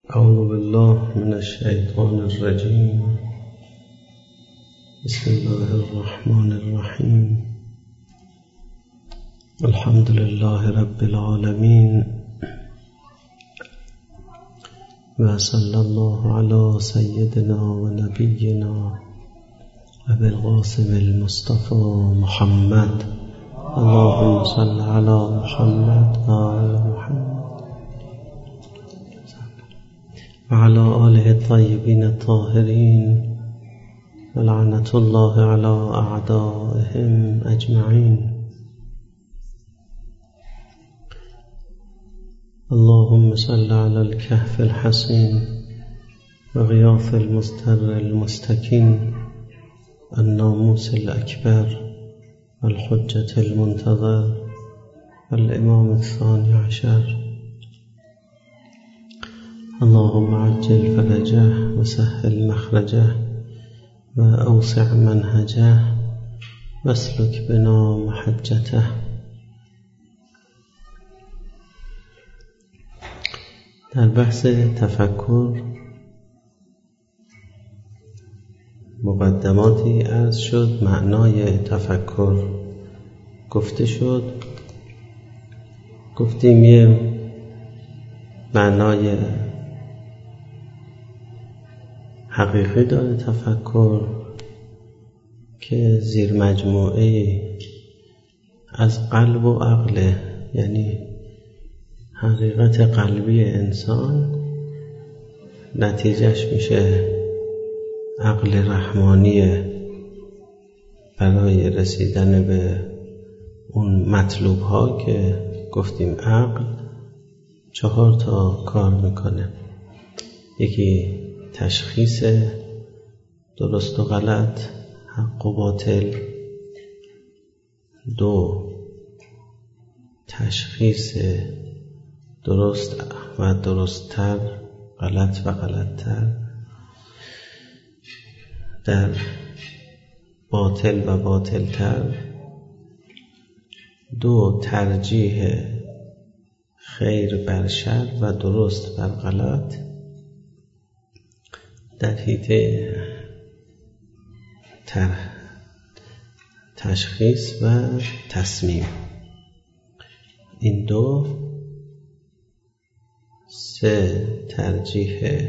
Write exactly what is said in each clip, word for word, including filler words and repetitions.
أعوذ بالله من الشيطان الرجيم. بسم الله الرحمن الرحيم. الحمد لله رب العالمين، وصلى الله على سيدنا ونبينا أبي القاسم المصطفى محمد. اللهم صل على محمد وآل محمد وعلى آله الطيبين الطاهرين، ولعنة الله على أعدائهم أجمعين. اللهم صل على الكهف الحصين وغياث المستر المستكين، الناموس الأكبر والحجة المنتظر والإمام الثاني عشر. اللهم عجل فرجه وسهل مخرجه وأوسع منهجه واسلك بنا محجته. در بحث تفکر مقدماتی عرض شد، معنای تفکر گفته شد. گفتیم یه معنای حقیقی داره تفکر که زیر مجموعه از قلب و عقل، یعنی حقیقت قلبی انسان نتیجهش میشه عقل رحمانی برای رسیدن به اون مطلوب ها که گفتیم عقل چهار تا کار میکنه. یکی تشخیص درست و غلط، حق و باطل. دو، تشخیص درست و درستتر، غلط و غلطتر. در باطل و باطلتر. دو، ترجیح خیر بر شر و درست بر غلط در حیطه تشخیص و تصمیم. این دو. سه، ترجیح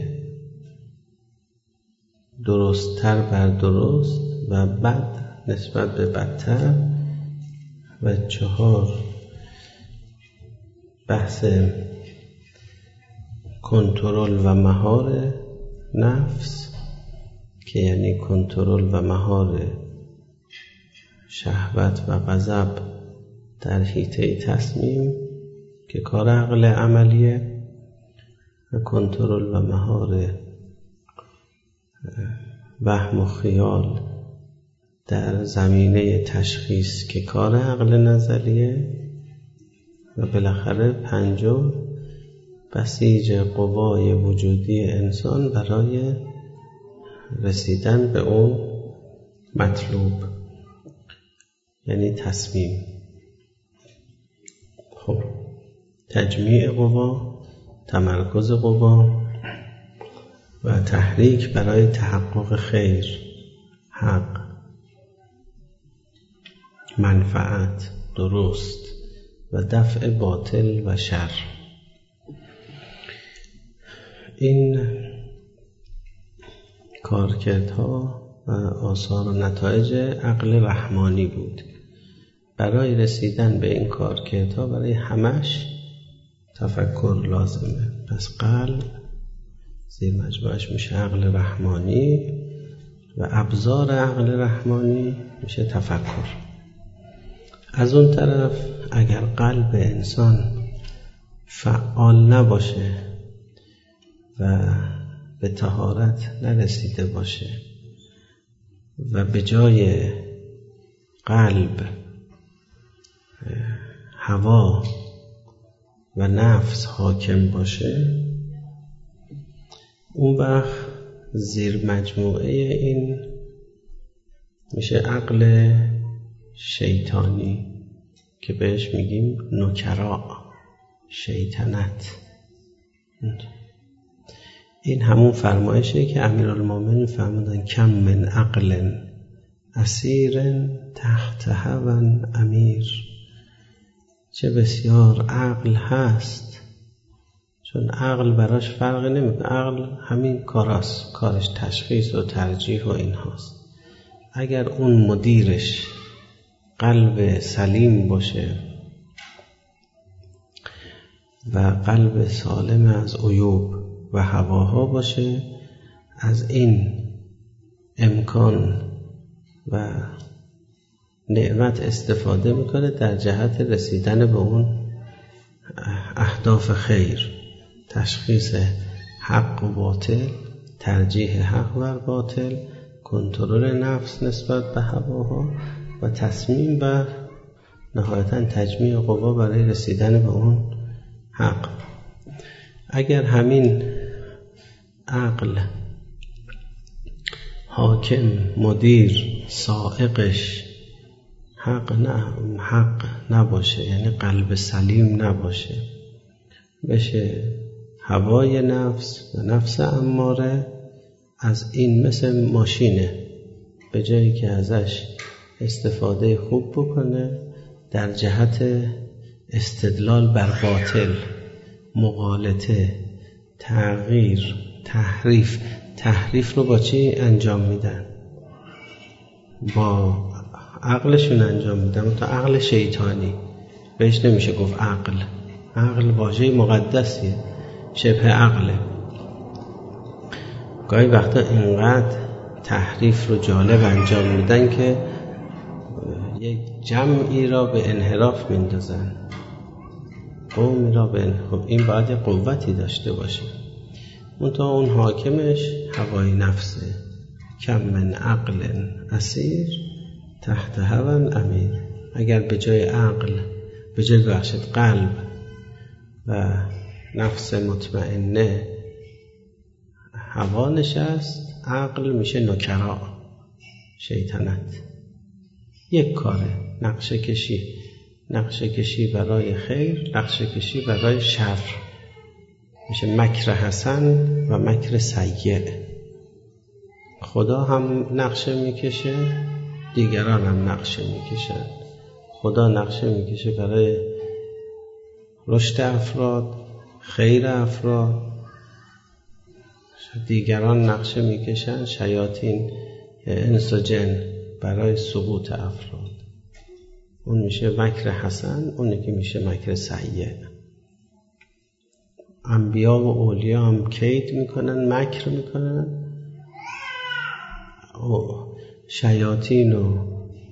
درستتر بر درست و بد نسبت به بدتر. و چهار، بحث کنترل و مهار نفس که یعنی کنترل و مهار شهوت و غضب در حیطه تصمیم که کار عقل عملیه، و کنترل و مهار وهم و خیال در زمینه تشخیص که کار عقل نظریه. و بالاخره پنجم، بسیج قوای وجودی انسان برای رسیدن به اون مطلوب، یعنی تصمیم. خب، تجمیع قوا، تمرکز قوا و تحریک برای تحقق خیر، حق، منفعت، درست و دفع باطل و شر. این کارکردها و آثار و نتایج عقل رحمانی بود. برای رسیدن به این کارکردها برای همش تفکر لازمه. پس قلب زیر مجموعش میشه عقل رحمانی و ابزار عقل رحمانی میشه تفکر. از اون طرف اگر قلب انسان فعال نباشه و به طهارت نرسیده باشه و به جای قلب هوا و نفس حاکم باشه، اون وقت زیر مجموعه این میشه عقل شیطانی که بهش میگیم نکرا، شیطنت. این همون فرمایشه که امیرالمومنین فرمودن کم من عقل اسیر تحت هوی امیر. چه بسیار عقل هست، چون عقل براش فرقی نمیکنه. عقل همین کاراست، کارش تشخیص و ترجیح و این هاست. اگر اون مدیرش قلب سلیم باشه و قلب سالم از عیوب و هواها باشه، از این امکان و نعمت استفاده میکنه در جهت رسیدن به اون اهداف خیر، تشخیص حق و باطل، ترجیح حق و باطل، کنترل نفس نسبت به هواها و تصمیم و نهایتاً تجمیع قوا برای رسیدن به اون حق. اگر همین عقل حاکم، مدیر، سائقش حق نه حق نباشه، یعنی قلب سلیم نباشه، بشه هوای نفس و نفس اماره، از این مثل ماشینه، به جایی که ازش استفاده خوب بکنه در جهت استدلال بر باطل، مغالطه، تغییر، تحریف. تحریف رو با چی انجام میدن؟ با عقلشون انجام میدن، تا عقل شیطانی. بهش نمیشه گفت عقل. عقل واژه مقدسیه، شبه عقله. گاهی وقتا اینقدر تحریف رو جالب انجام میدن که یک جمعی را به انحراف میندازن، قومی را به انحراف. این باید یک قوتی داشته باشه. منتها اون حاکمش هوای نفسه. کم من عقل اسیر تحت هوی امیر. اگر به جای عقل، به جای بخشت قلب و نفس مطمئنه هوا نشست، عقل میشه نکرا، شیطنت. یک کاره، نقشه کشی، نقشه کشی برای خیر، نقشه کشی برای شر، میشه مکر حسن و مکر سیء. خدا هم نقشه میکشه، دیگران هم نقشه میکشن. خدا نقشه میکشه برای رشد افراد، خیر افراد، دیگران نقشه میکشن، شیاطین انس و جن، برای سقوط افراد. اون میشه مکر حسن، اون یکی میشه مکر سیء. انبیا و اولیا هم کید میکنن، مکر میکنن. شیاطین و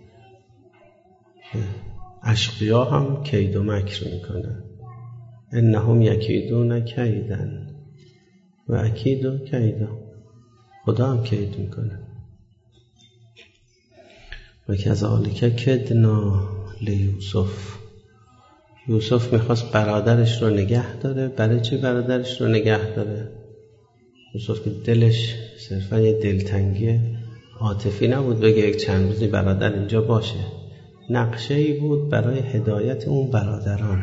اشقیا هم کید و مکر میکنن. انهم یکیدون کیدن و اکیدو کیدا. خدا هم کید میکنه. و کذالک کدنا لیوسف. یوسف میخواست برادرش رو نگه داره. برای چه برادرش رو نگه داره؟ یوسف که دلش صرفا یه دلتنگی عاطفی نبود بگه یک چند روزی برادر اینجا باشه. نقشه ای بود برای هدایت اون برادران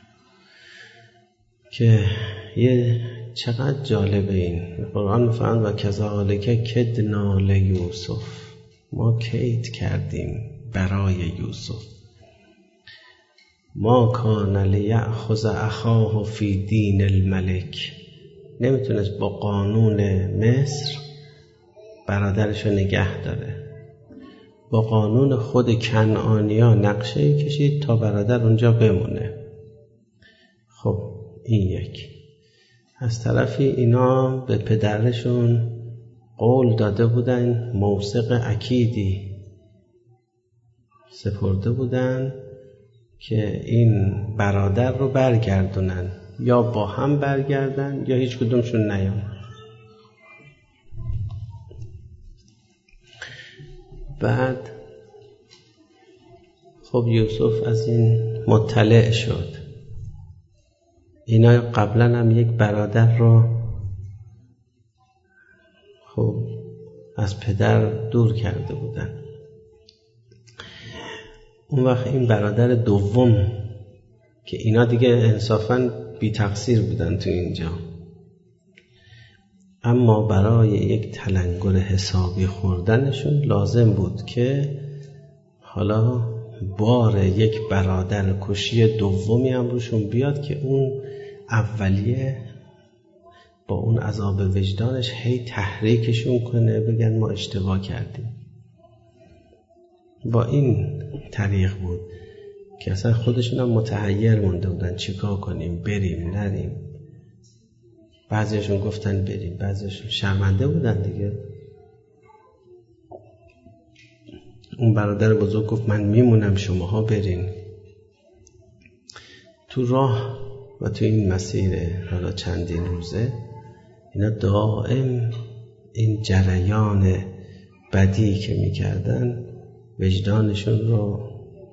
که یه چقدر جالبه. این قرآن میفرماید و کذالک کدنا لیوسف، ما کید کردیم برای یوسف. ما کان لیأخذ اخاه فی دین الملک. نمیتونست با قانون مصر برادرش رو نگه داره. با قانون خود کنعانیا نقشه کشید تا برادر اونجا بمونه. خب این یک. از طرفی اینا به پدرشون قول داده بودن، موثق اکیدی سپرده بودن که این برادر رو برگردونن، یا با هم برگردن یا هیچ کدومشون نیان. بعد خب یوسف از این مطلع شد. اینا قبلا هم یک برادر رو خب از پدر دور کرده بودن. اون وقت این برادر دوم که اینا دیگه انصافاً بی تقصیر بودن تو اینجا، اما برای یک تلنگر حسابی خوردنشون لازم بود که حالا بار یک برادر کشی دومی هم روشون بیاد که اون اولیه با اون عذاب وجدانش هی تحریکشون کنه بگن ما اشتباه کردیم. با این طریق بود که اصلا خودشون هم متحیر مونده بودن چیکار کنیم، بریم نریم. بعضیشون گفتن بریم، بعضیشون شرمنده بودن دیگه. اون برادر بزرگ گفت من میمونم شماها برین. تو راه و تو این مسیر حالا چندین روزه اینا دائم این جریان بدی که میکردن وجدانشون رو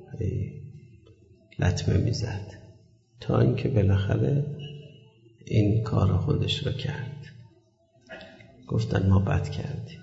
لطمه میزد تا اینکه بالاخره این کار خودش رو کرد. گفتن ما بد کردیم.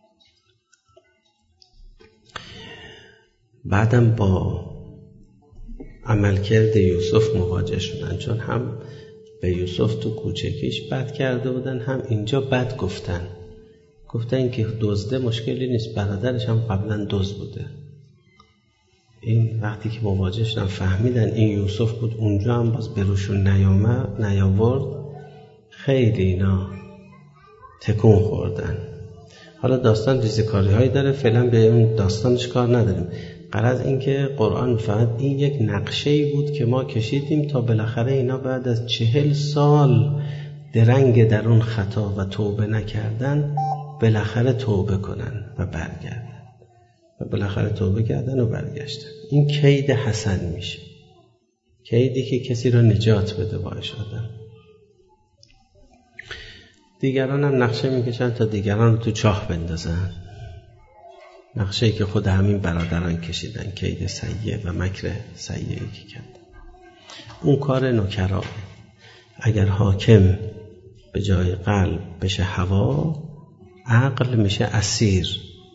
بعدم با عملکرد یوسف مواجه شدن، چون هم به یوسف تو کوچکیش بد کرده بودن، هم اینجا بد گفتن. گفتن که دزده مشکلی نیست، برادرش هم قبلا دزد بوده. این وقتی که مواجه شدن فهمیدن این یوسف بود، اونجا هم باز بروشون نیامد نیاورد، خیلی اینا تکون خوردن. حالا داستان ریزکاری هایی داره، فعلا به اون داستانش کار نداریم. غرض این که قرآن فقط این یک نقشه‌ای بود که ما کشیدیم تا بالاخره اینا بعد از چهل سال درنگ در اون خطا و توبه نکردن بالاخره توبه کنن و برگردن و بالاخره توبه کردن و برگشتن. این کید حسن میشه، کیدی که کسی رو نجات بده باعث آدم. دیگران هم نقشه میکشن تا دیگران رو تو چاه بندازن، نقشه‌ای که خود همین برادران کشیدن، کید سیئ و مکر سیئی که کردن. اون کار نکرا. اگر حاکم به جای قلب بشه هوا، عقل میشه اسیر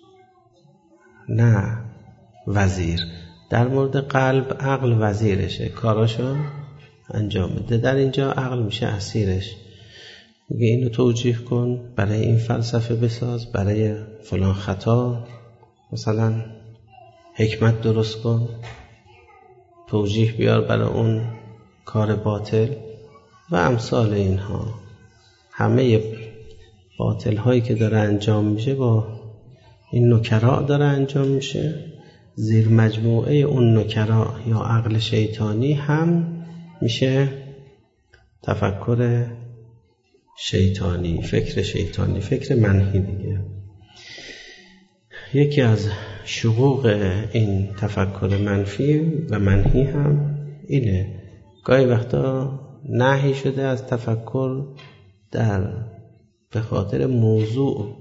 نه وزیر. در مورد قلب عقل وزیرشه، کاراشو انجام میده. در اینجا عقل میشه اسیرش. میگه اینو توجیه کن، برای این فلسفه بساز، برای فلان خطا مثلا حکمت درست کن، توجیه بیار برای اون کار باطل و امثال اینها. همه باطل هایی که داره انجام میشه با این نکرا داره انجام میشه. زیر مجموعه اون نکرا یا عقل شیطانی هم میشه تفکر شیطانی، فکر شیطانی، فکر منحی دیگه. یکی از شقوق این تفکر منفی و منحی هم اینه، گاهی وقتا نهی شده از تفکر در به خاطر موضوع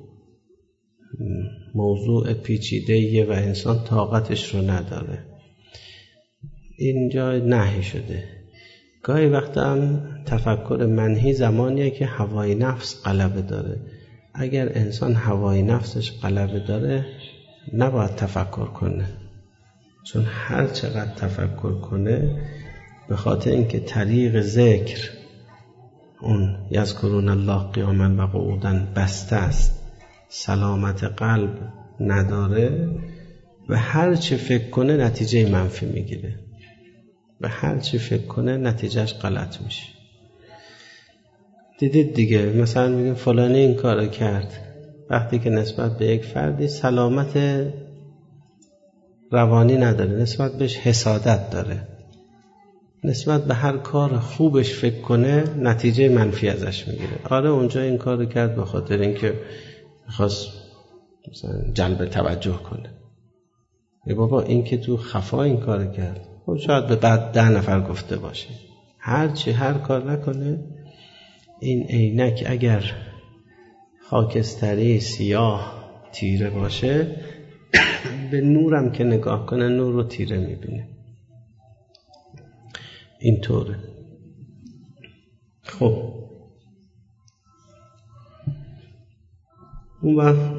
موضوع پیچیده‌ایه و انسان طاقتش رو نداره، اینجا نهی شده. گاهی وقتا هم تفکر منحی زمانیه که هوای نفس غلبه داره. اگر انسان هوای نفسش غلبه داره نباید تفکر کنه، چون هر چقدر تفکر کنه به خاطر اینکه طریق ذکر اون یذکرون الله قیاما و قعودا بسته است، سلامت قلب نداره و هر چی فکر کنه نتیجه منفی میگیره و هر چی فکر کنه نتیجهش غلط میشه. دیدید دیگه، مثلا میگیم فلانی این کارو کرد، وقتی که نسبت به یک فردی سلامت روانی نداره، نسبت بهش حسادت داره، نسبت به هر کار خوبش فکر کنه نتیجه منفی ازش میگیره. آره اونجا این کارو کرد به خاطر اینکه میخواست مثلا جلب توجه کنه. ای بابا این که تو خفا این کارو کرد، خب شاید به بعد ده نفر گفته باشه. هر چی هر کار نکنه، این عینک اگر خاکستری سیاه تیره باشه به نورم که نگاه کنه نور رو تیره میبینه. اینطوره. خب اون وقت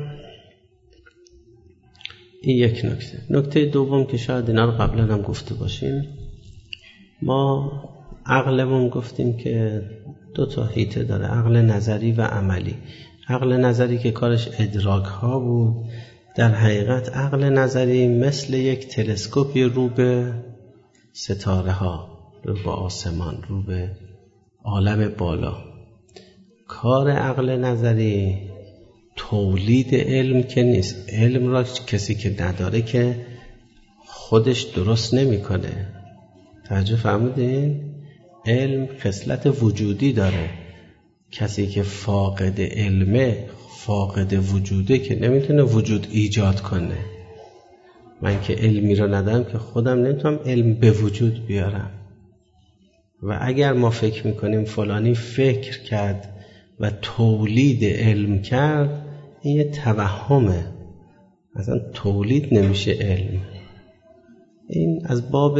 این یک نکته. نکته دوم که شاید اینا رو قبلا هم گفته باشیم، ما عقلمون گفتیم که دو تا حیطه داره، عقل نظری و عملی. عقل نظری که کارش ادراک ها بود، در حقیقت عقل نظری مثل یک تلسکوپی رو به ستاره ها، رو به آسمان، رو به عالم بالا. کار عقل نظری تولید علم که نیست. علم را کسی که نداره که خودش درست نمی کنه. توجه فرمودین؟ علم خصلت وجودی داره. کسی که فاقد علمه، فاقد وجوده، که نمیتونه وجود ایجاد کنه. من که علمی را ندارم که خودم نمیتونم علم به وجود بیارم. و اگر ما فکر میکنیم فلانی فکر کرد و تولید علم کرد، این یه توهمه. اصلا تولید نمیشه علم. این از باب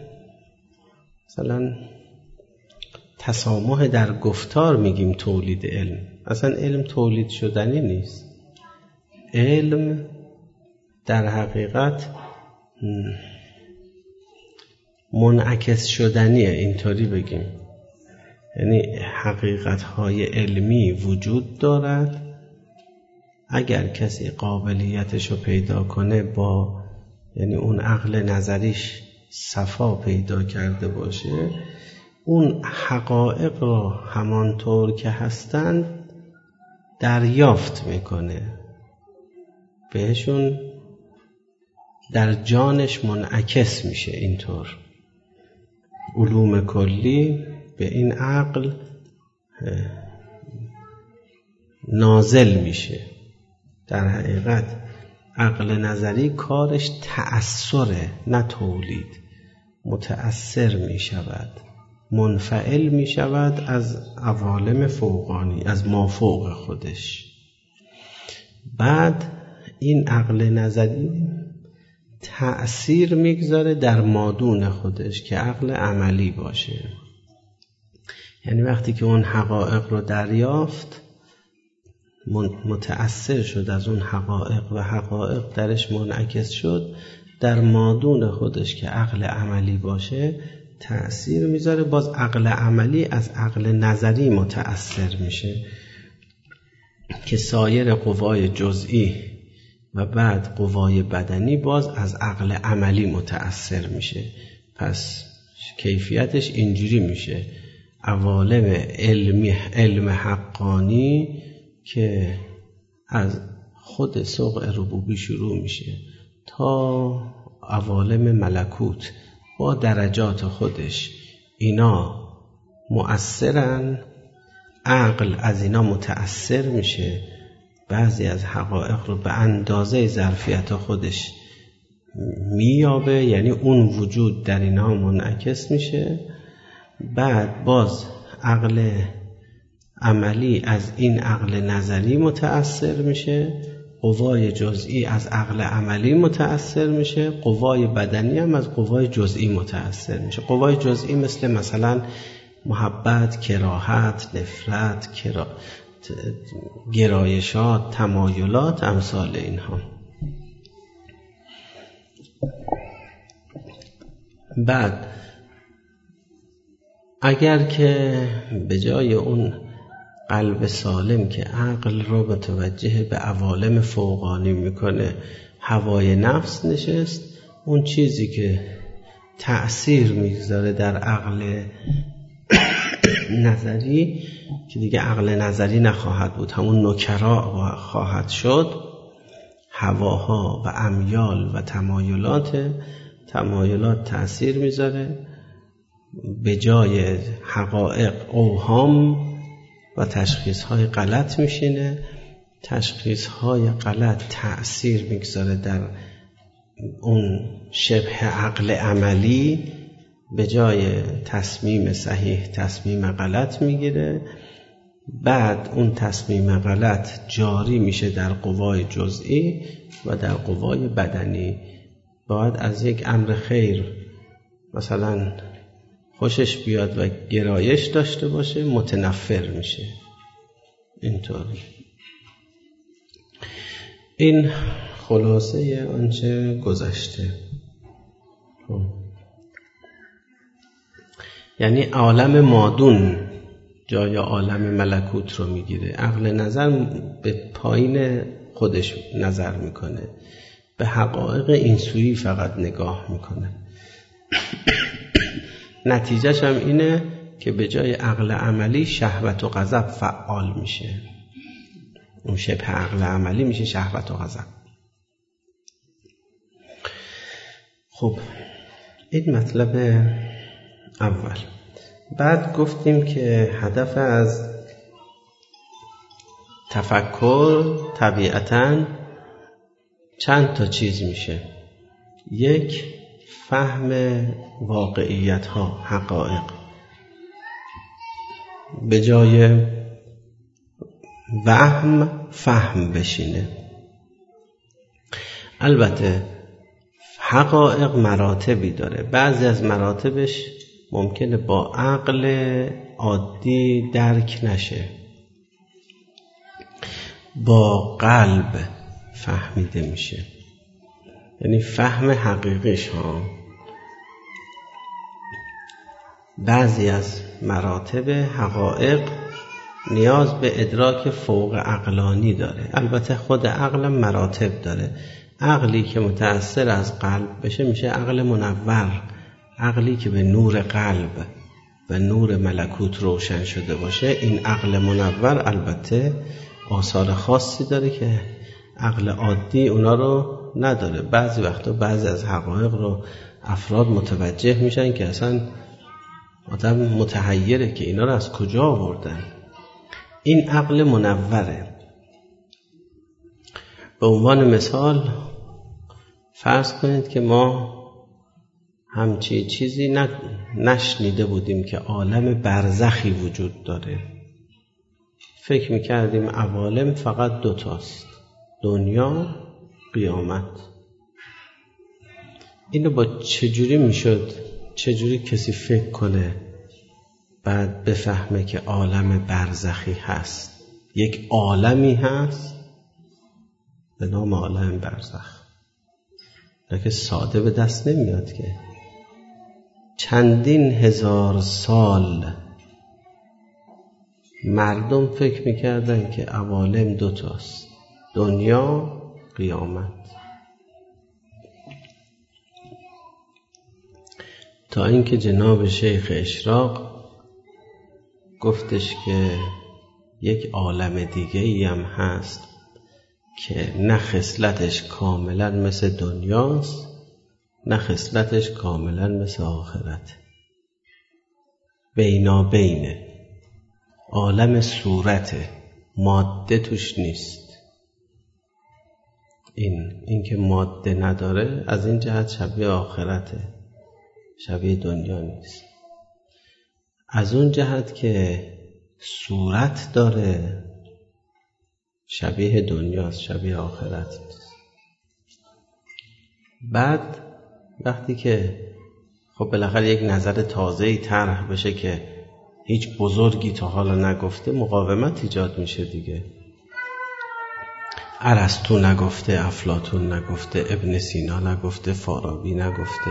مثلا تسامح در گفتار میگیم تولید علم. اصلا علم تولید شدنی نیست. علم در حقیقت منعکس شدنیه، اینطوری بگیم. یعنی حقیقت‌های علمی وجود دارد. اگر کسی قابلیتشو پیدا کنه، با یعنی اون عقل نظریش صفا پیدا کرده باشه، اون حقایق را همانطور که هستند دریافت میکنه، بهشون در جانش منعکس میشه. اینطور علوم کلی به این عقل نازل میشه. در حقیقت عقل نظری کارش تأثره، نه تولید. متأثر میشود، منفعل میشود از عوالم فوقانی، از مافوق خودش. بعد این عقل نظری تأثیر میگذاره در مادون خودش که عقل عملی باشه. یعنی وقتی که اون حقایق رو دریافت، متأثر شد از اون حقایق و حقایق درش منعکس شد، در مادون خودش که عقل عملی باشه تأثیر میذاره. باز عقل عملی از عقل نظری متأثر میشه که سایر قوای جزئی و بعد قوای بدنی باز از عقل عملی متأثر میشه. پس کیفیتش اینجوری میشه: عوالم علمی، علم حقانی که از خود سوق ربوبی شروع میشه تا عوالم ملکوت با درجات خودش، اینا مؤثرن. عقل از اینا متأثر میشه، بعضی از حقایق رو به اندازه ظرفیت خودش مییابه، یعنی اون وجود در اینا منعکس میشه. بعد باز عقل عملی از این عقل نظری متأثر میشه، قوای جزئی از عقل عملی متأثر میشه، قوای بدنی هم از قوای جزئی متأثر میشه. قوای جزئی مثل مثلا محبت، کراهت، نفرت، کرا... گرایشات، تمایلات، امثال اینها. بعد اگر که به جای اون قلب سالم که عقل رو متوجه به عوالم فوقانی میکنه، هوای نفس نشست، اون چیزی که تأثیر میگذاره در عقل نظری که دیگه عقل نظری نخواهد بود، همون نکرا خواهد شد، هواها و امیال و تمایلات. تمایلات تأثیر میذاره، به جای حقایق اوهام و تشخیص‌های غلط میشینه. تشخیص‌های غلط تأثیر میگذاره در اون شبه عقل عملی، به جای تصمیم صحیح تصمیم غلط میگیره. بعد اون تصمیم غلط جاری میشه در قوای جزئی و در قوای بدنی. باید از یک امر خیر مثلا خوشش بیاد و گرایش داشته باشه، متنفر میشه. اینطوری. این خلاصه آنچه گذشته. یعنی عالم مادون جای عالم ملکوت رو میگیره. عقل نظر به پایین خودش نظر میکنه، به حقایق این سویی فقط نگاه میکنه. نتیجهش هم اینه که به جای عقل عملی شهوت و غضب فعال میشه. اون شبه عقل عملی میشه شهوت و غضب. خب این مطلب اول. بعد گفتیم که هدف از تفکر طبیعتاً چند تا چیز میشه. یک، فهم واقعیت ها، حقایق، به جای وهم فهم بشینه. البته حقایق مراتبی داره، بعضی از مراتبش ممکنه با عقل عادی درک نشه، با قلب فهمیده میشه، یعنی فهم حقیقیش ها. بعضی از مراتب حقایق نیاز به ادراک فوق عقلانی داره. البته خود عقلم مراتب داره. عقلی که متأثر از قلب بشه میشه عقل منور. عقلی که به نور قلب و نور ملکوت روشن شده باشه، این عقل منور البته آثار خاصی داره که عقل عادی اونا رو نداره. بعضی وقتا بعضی از حقایق رو افراد متوجه میشن که اصلا آدم متحیره که اینا رو از کجا آوردن. این عقل منوره. به عنوان مثال فرض کنید که ما همچی چیزی نشنیده بودیم که عالم برزخی وجود داره. فکر میکردیم عوالم فقط دوتاست، دنیا، قیامت. اینو با چجوری میشد، چجوری کسی فکر کنه بعد بفهمه که عالم برزخی هست؟ یک عالمی هست به نام عالم برزخ، که ساده به دست نمیاد که. چندین هزار سال مردم فکر میکردن که عوالم دوتاست، دنیا، قیامت، تا اینکه جناب شیخ اشراق گفتش که یک عالم دیگه ای هم هست که نه خصلتش کاملا مثل دنیاست، نه خصلتش کاملا مثل آخرت، بینا بینه. عالم صورته، ماده توش نیست. این این که ماده نداره از این جهت شبیه آخرته، شبیه دنیا نیست. از اون جهت که صورت داره شبیه دنیاست، شبیه آخرت نیست. بعد وقتی که خب بالاخره یک نظر تازه‌ای طرح بشه که هیچ بزرگی تا حالا نگفته، مقاومت ایجاد میشه دیگه. ارسطو نگفته، افلاطون نگفته، ابن سینا نگفته، فارابی نگفته.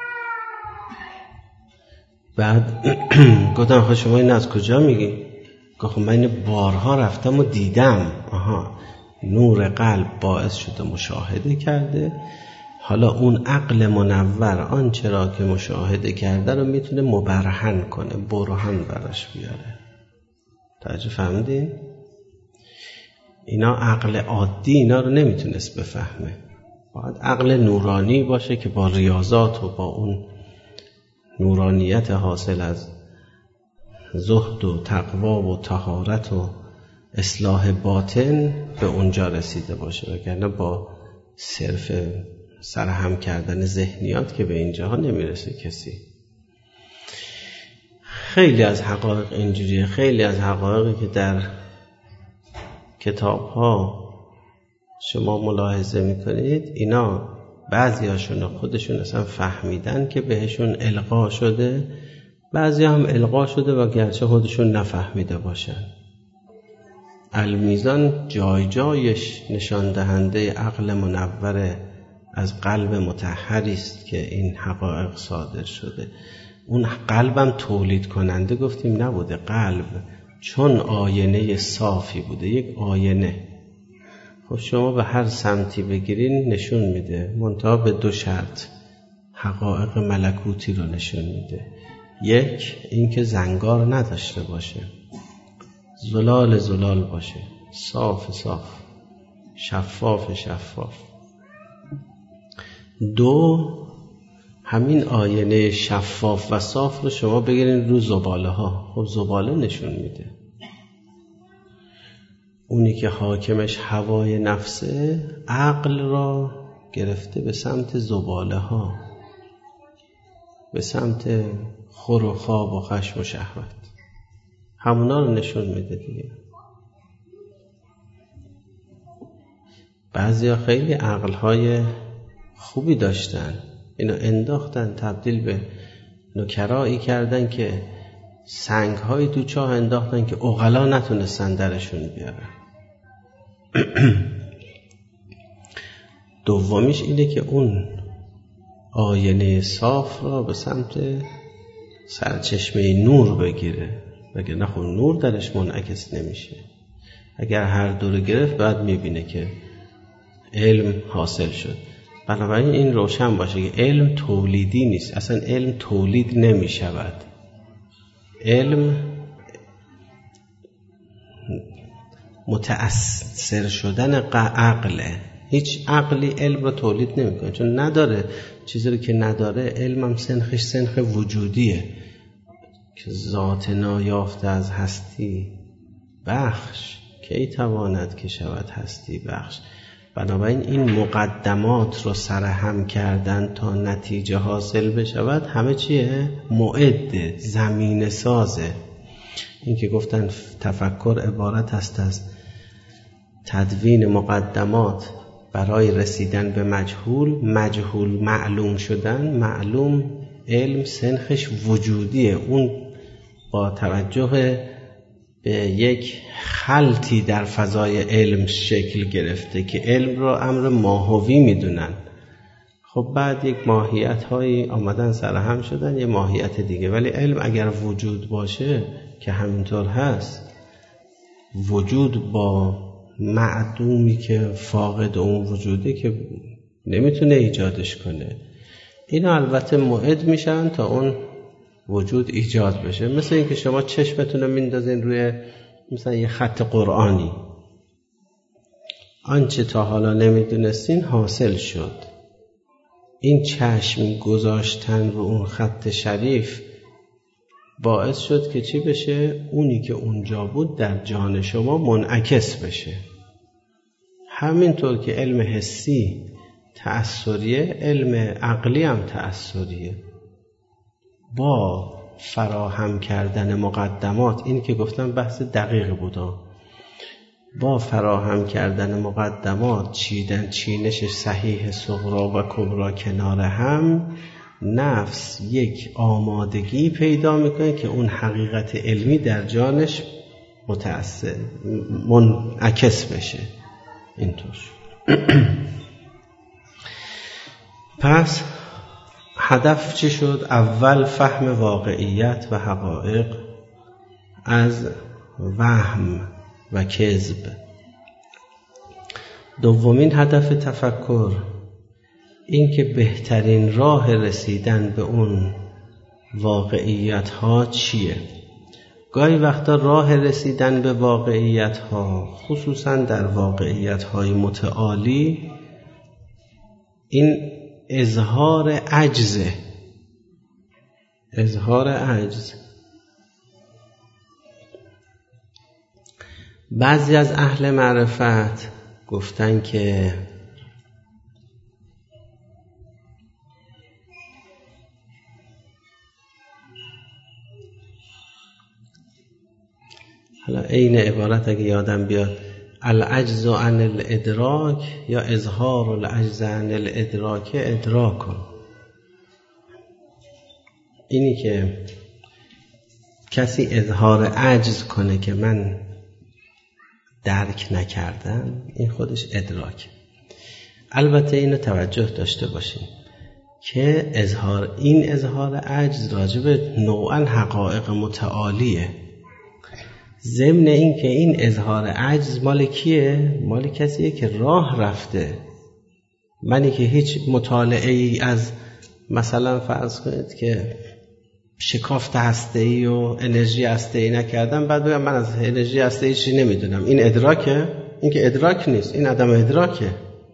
بعد گفتم خب شما این از کجا میگی؟ گفتم من این بارها رفتم و دیدم. آها، نور قلب باعث شده مشاهده کرده. حالا اون عقل منور آنچه را که مشاهده کرده رو میتونه مبرهن کنه، برهان براش بیاره. توجه فهمیدین؟ اینا عقل عادی اینا رو نمیتونست بفهمه. باید عقل نورانی باشه که با ریاضات و با اون نورانیت حاصل از زهد و تقوا و طهارت و اصلاح باطن به اونجا رسیده باشه، وگرنه با صرف سرهم کردن ذهنیات که به اینجاها نمیرسه کسی. خیلی از حقایق اینجوریه. خیلی از حقایقی که در کتاب ها شما ملاحظه میکنید، اینا بعضی هاشون خودشون اصلا فهمیدن که بهشون القا شده، بعضی هم القا شده و گرچه خودشون نفهمیده باشن. المیزان جای جایش نشان دهنده عقل منور از قلب مطهری است که این حقایق صادر شده. اون قلبم تولید کننده گفتیم نبوده. قلب چون آینه صافی بوده، یک آینه. خب شما به هر سمتی بگیرین نشون میده، منتها به دو شرط حقایق ملکوتی رو نشون میده. یک، اینکه زنگار نداشته باشه، زلال زلال باشه، صاف صاف، شفاف شفاف. دو، همین آینه شفاف و صاف رو شما بگیرین رو زباله ها. خب زباله نشون میده. اونی که حاکمش هوای نفسه، عقل را گرفته به سمت زباله ها، به سمت خور و خواب و خشم و شهوت. همونا رو نشون میده دیگه. بعضیا خیلی عقلهای خوبی داشتن، اینو انداختن تبدیل به نوکرایی کردن که سنگ‌های تو چاه انداختن که عقلا نتونستن درشون بیارن. دومیش اینه که اون آینه صاف را به سمت سرچشمه نور بگیره، وگرنه خب نور درش منعکس نمیشه. اگر هر دو رو گرفت بعد میبینه که علم حاصل شد. بنابراین این روشن باشه که علم تولیدی نیست، اصلا علم تولید نمی شود. علم متأثر شدن عقله. هیچ عقلی علم رو تولید نمی کنه، چون نداره. چیزی رو که نداره علم هم سنخش سنخ وجودیه که ذات نایافته از هستی بخش کی تواند که شود هستی بخش. بنابراین این مقدمات رو سرهم کردن تا نتیجه حاصل بشود همه چیه؟ معد، زمین سازه. این که گفتن تفکر عبارت است از تدوین مقدمات برای رسیدن به مجهول، مجهول معلوم شدن، معلوم علم سنخش وجودیه. اون با توجه به یک خلطی در فضای علم شکل گرفته که علم را امر ماهوی میدونن. خب بعد یک ماهیت هایی آمدن سرهم شدن، یه ماهیت دیگه. ولی علم اگر وجود باشه که همینطور هست، وجود با معدومی که فاقد اون وجوده که نمیتونه ایجادش کنه، اینا البته معد میشن تا اون وجود ایجاد بشه. مثل اینکه شما چشمتون رو میندازین روی مثلا یه خط قرآنی، آنچه تا حالا نمیدونستین حاصل شد. این چشم گذاشتن رو اون خط شریف باعث شد که چی بشه؟ اونی که اونجا بود در جان شما منعکس بشه. همینطور که علم حسی تأثریه، علم عقلی هم تأثریه. با فراهم کردن مقدمات، این که گفتم بحث دقیق بودا، با فراهم کردن مقدمات، چیدن چینش صحیح صغرا و کبرا کنار هم، نفس یک آمادگی پیدا میکنه که اون حقیقت علمی در جانش متأثر منعکس بشه. اینطور. پس هدف چی شد؟ اول فهم واقعیت و حقایق از وهم و کذب. دومین هدف تفکر این که بهترین راه رسیدن به اون واقعیت ها چیه. گاهی وقتا راه رسیدن به واقعیت ها، خصوصا در واقعیت های متعالی، این اظهار عجزه. اظهار عجز. بعضی از اهل معرفت گفتن که حالا این عبارت اگه یادم بیاد، العجز عن الادراک یا اظهار العجز عن الادراک ادراک کن. اینی که کسی اظهار عجز کنه که من درک نکردم، این خودش ادراک. البته اینو توجه داشته باشیم که اظهار این اظهار عجز راجع به نوعاً حقایق متعالیه. ضمن این که این اظهار عجز مال کیه؟ مال کسیه که راه رفته. منی که هیچ مطالعه ای از مثلا فرض کنید که شکافت هسته‌ای و انرژی هسته‌ای نکردم، بعد بگم من از انرژی هسته‌ای چیزی نمیدونم، این ادراکه؟ این که ادراک نیست، این عدم ادراکه،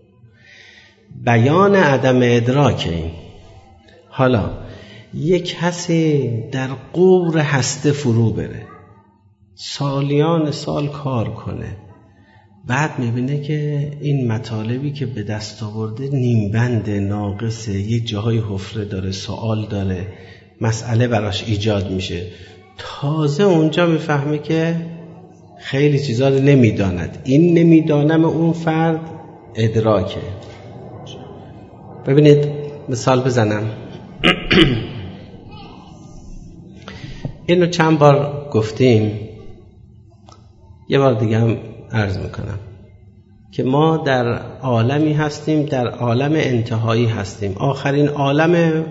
بیان عدم ادراکه. این حالا یک کسی در قور هسته فرو بره، سالیان سال کار کنه، بعد میبینه که این مطالبی که به دست آورده نیمبند، ناقصه، یک جاهای حفره داره، سوال داره، مسئله براش ایجاد میشه. تازه اونجا میفهمه که خیلی چیزا رو نمیداند. این نمیدانم اون فرد ادراکه. ببینید مثال بزنم. اینو چند بار گفتیم، یه بار دیگه هم عرض میکنم که ما در عالمی هستیم، در عالم انتهایی هستیم، آخرین عالم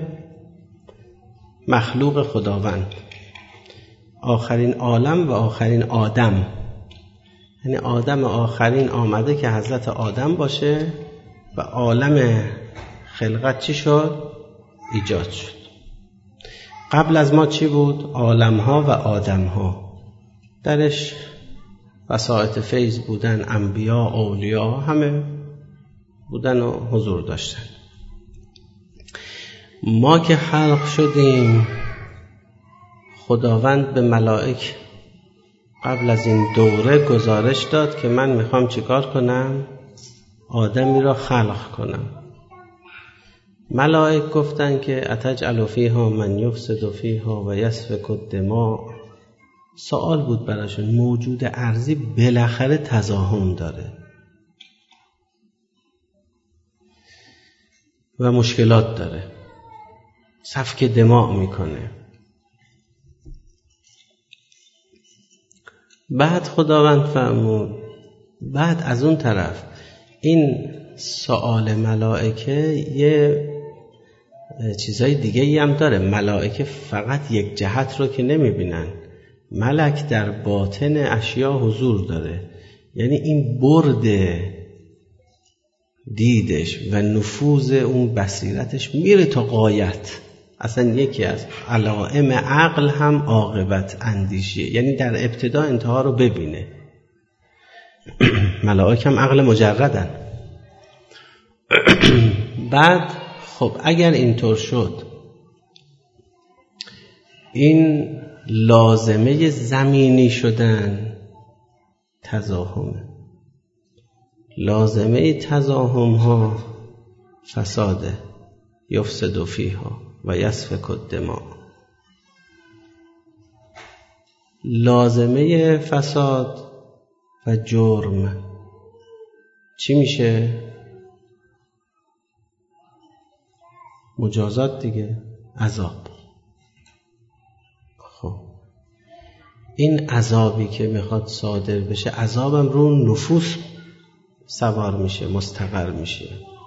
مخلوق خداوند، آخرین عالم و آخرین آدم. یعنی آدم آخرین آمده که حضرت آدم باشه و عالم خلقت چی شد؟ ایجاد شد. قبل از ما چی بود؟ عالمها و آدمها، درش وسائط فیض بودن، انبیا، اولیا، همه بودن و حضور داشتن. ما که خلق شدیم، خداوند به ملائک قبل از این دوره گزارش داد که من میخوام چیکار کنم؟ آدمی را خلق کنم. ملائک گفتن که اتجعل فیها من یفسد فیها و یسفک الدماء. سوال بود براشون، موجود ارضی بالاخره تزاحم داره و مشکلات داره، سفک دماء میکنه. بعد خداوند فرمود، بعد از اون طرف این سؤال ملائکه یه چیزای دیگه ای هم داره. ملائکه فقط یک جهت رو که نمیبینن، ملک در باطن اشیا حضور داره. یعنی این برد دیدش و نفوذ اون بصیرتش میره تا غایت. اصلا یکی از علائم عقل هم عاقبت اندیشی، یعنی در ابتدا انتها رو ببینه. ملائک هم عقل مجردن. بعد خب اگر اینطور شد، این لازمه زمینی شدن تزاحمه. لازمه تزاحم ها فساده، یفسد فیها و یسفک الدماء. لازمه فساد و جرم چی میشه؟ مجازات دیگه، عذاب. خب این عذابی که میخواد صادر بشه، عذابم رو نفوس سوار میشه، مستقر میشه.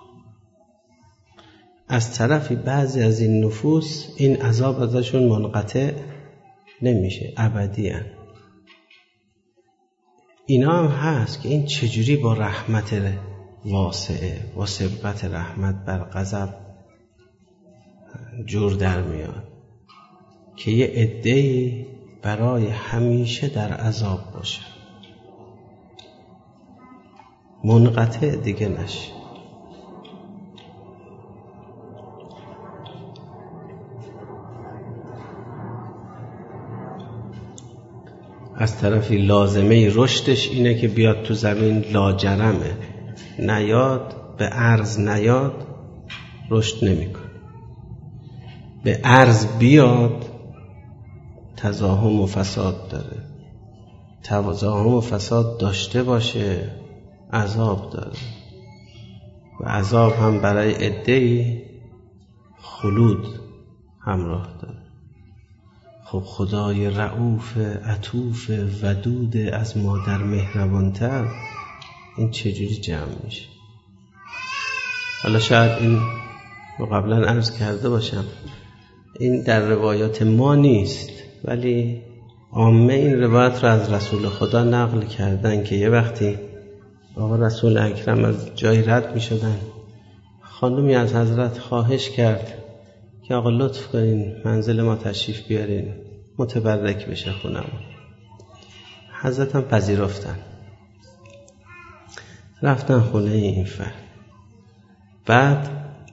از طرفی بعضی از این نفوس این عذاب ازشون منقطع نمیشه، ابدی هن. اینا هم هست که این چجوری با رحمت واسعه، با سبقت رحمت بر غضب جور در میاد که یه عده‌ای برای همیشه در عذاب باشه، منقطع دیگه نشه. از طرفی لازمه رشدش اینه که بیاد تو زمین، لاجرمه، نیاد به عرض، نیاد رشد نمیکنه. به عرض بیاد تزاحم و فساد داره، تزاحم و فساد داشته باشه عذاب داره و عذاب هم برای عده‌ای خلود همراه داره. خب خدای رؤوف عطوف ودود از مادر مهربانتر، این چجوری جمع میشه؟ حالا شاید این رو قبلا عرض کرده باشم، این در روایات ما نیست، ولی عامه این روایت رو از رسول خدا نقل کردن که یه وقتی آقا رسول اکرم از جای رد می شدن، خانومی از حضرت خواهش کرد که آقا لطف کنین منزل ما تشریف بیارین، متبرک بشه خونم. حضرت هم پذیرفتن، رفتن خونه این فرد. بعد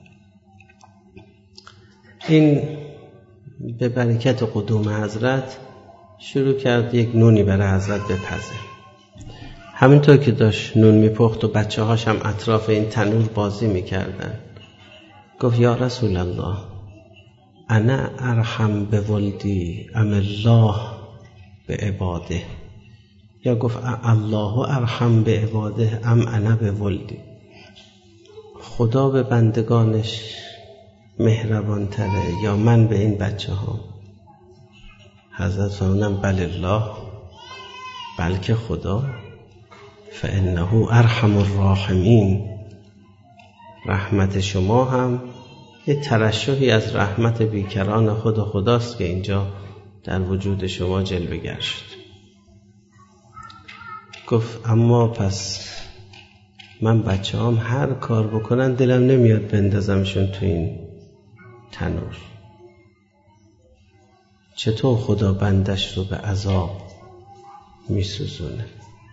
این به برکت قدوم حضرت شروع کرد یک نونی برای حضرت بپزه. همینطور که داشت نون میپخت و بچه هاش هم اطراف این تنور بازی میکردن، گفت یا رسول الله انا ارحم به ولدی ام الله به عباده، یا گفت الله ارحم به عباده ام انا به ولدی، خدا به بندگانش مهربان تره یا من به این بچه ها؟ حضرت فرمودن بل الله، بلکه خدا، فانه ارحم الراحمین، رحمت شما هم یه ترشحی از رحمت بیکران خود خداست که اینجا در وجود شما جلوه‌گر شد. گفت اما پس من بچه هم هر کار بکنن دلم نمیاد بندازمشون تو این تنور، چطور خدا بندش رو به عذاب میسوزونه؟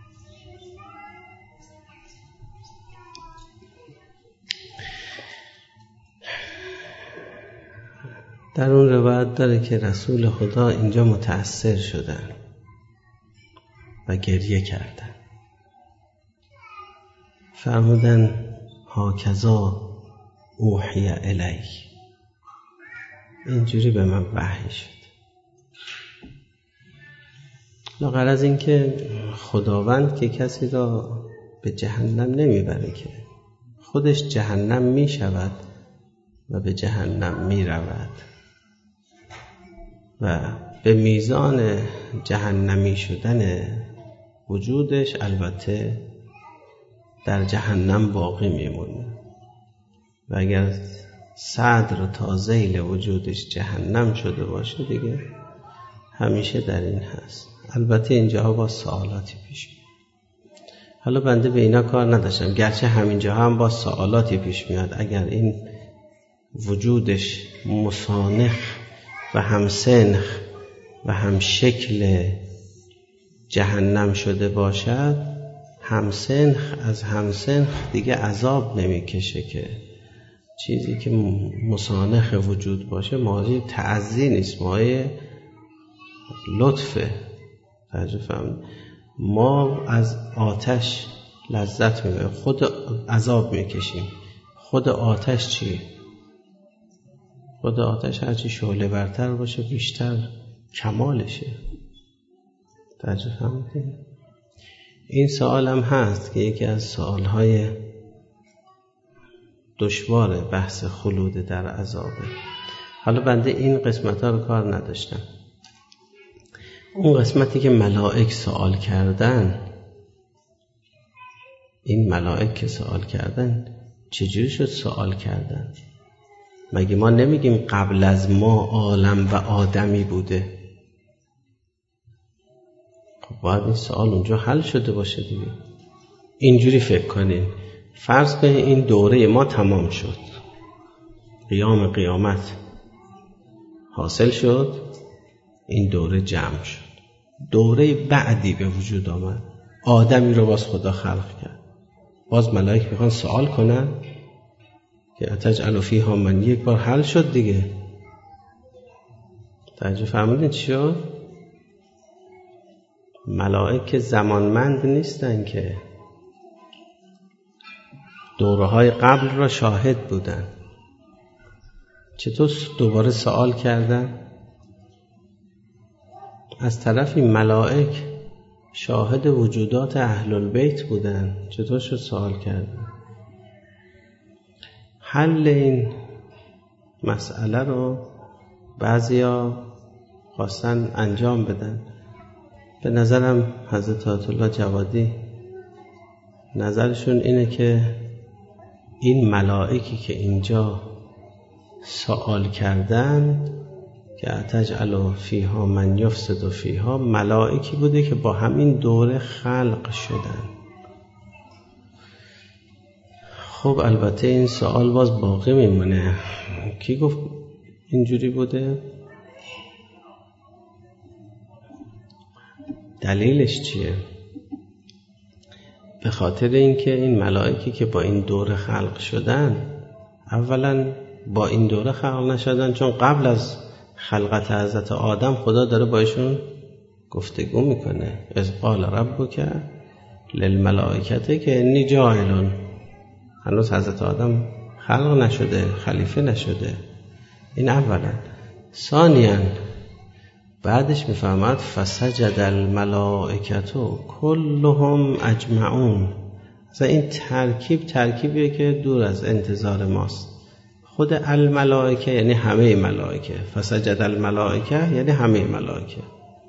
در اون روایت داره که رسول خدا اینجا متأثر شدن و گریه کردن، فرمودن هاکذا اوحی الی، اینجوری به من وحی شد. لاغر از این که خداوند که کسی را به جهنم نمیبره، که خودش جهنم میشود و به جهنم میرود و به میزان جهنمی شدن وجودش البته در جهنم باقی میمونه و اگر صدر تا ذیل وجودش جهنم شده باشه دیگه همیشه در این هست. البته اینجا با سوالاتی پیش میاد. حالا بنده به اینا کار نداشتم، گرچه همینجا هم با سوالاتی پیش میاد. اگر این وجودش مسانخ و همسنخ و هم شکل جهنم شده باشد، همسنخ از همسنخ دیگه عذاب نمیکشه، که چیزی که مسانخ وجود باشه ماهی تعزی نیست، ماهی لطفه. ما از آتش لذت میبریم، خود عذاب میکشیم. خود آتش چیه؟ خود آتش هرچی شعله برتر باشه بیشتر کمالشه. توجه فهمیدین؟ این سوال هم هست که یکی از سوالهای دشوار بحث خلود در عذابه. حالا بنده این قسمت ها رو کار نداشتم. اون قسمتی که ملائک سوال کردن، این ملائک که سوال کردن چجوری شد سوال کردن؟ مگه ما نمیگیم قبل از ما عالم و آدمی بوده؟ خب باید این سوال اونجا حل شده باشه دیگه. اینجوری فکر کنین، فرض کنین این دوره ما تمام شد، قیام قیامت حاصل شد، این دوره جمع شد، دوره بعدی به وجود آمد، آدمی رو باز خدا خلق کرد. باز ملائک میخوان سوال کنن که اتجعل فیها من، یک بار حل شد دیگه. توجه فرمودین چی شد؟ ملائک زمانمند نیستن، که دوره های قبل را شاهد بودن. چطور دوباره سوال کردن؟ از طرفی ملائک شاهد وجودات اهل البیت بودن، چطور شد سوال کردن؟ حل این مسئله رو بعضیا خواستن انجام بدن. به نظرم حضرت آیت الله جوادی نظرشون اینه که این ملائکی که اینجا سوال کردن که اتجعل فیها من یفسد فیها، ملائکی بوده که با همین دوره خلق شدن. خب البته این سوال باز باقی میمونه، کی گفت اینجوری بوده؟ دلیلش چیه؟ به خاطر اینکه این ملائکی که با این دوره خلق شدن، اولا با این دوره خلق نشدن، چون قبل از خلقت حضرت آدم خدا داره با ایشون گفتگو میکنه. اذ قال ربک للملائکه که انی جاعل، هنوز حضرت آدم خلق نشده، خلیفه نشده. این اولا. ثانیاً بعدش میفهمد فسجد الملائکه کلهم اجمعون. مثلا این ترکیب ترکیبیه که دور از انتظار ماست. خود الملائکه یعنی همه ملائکه، فسجد الملائکه یعنی همه ملائکه.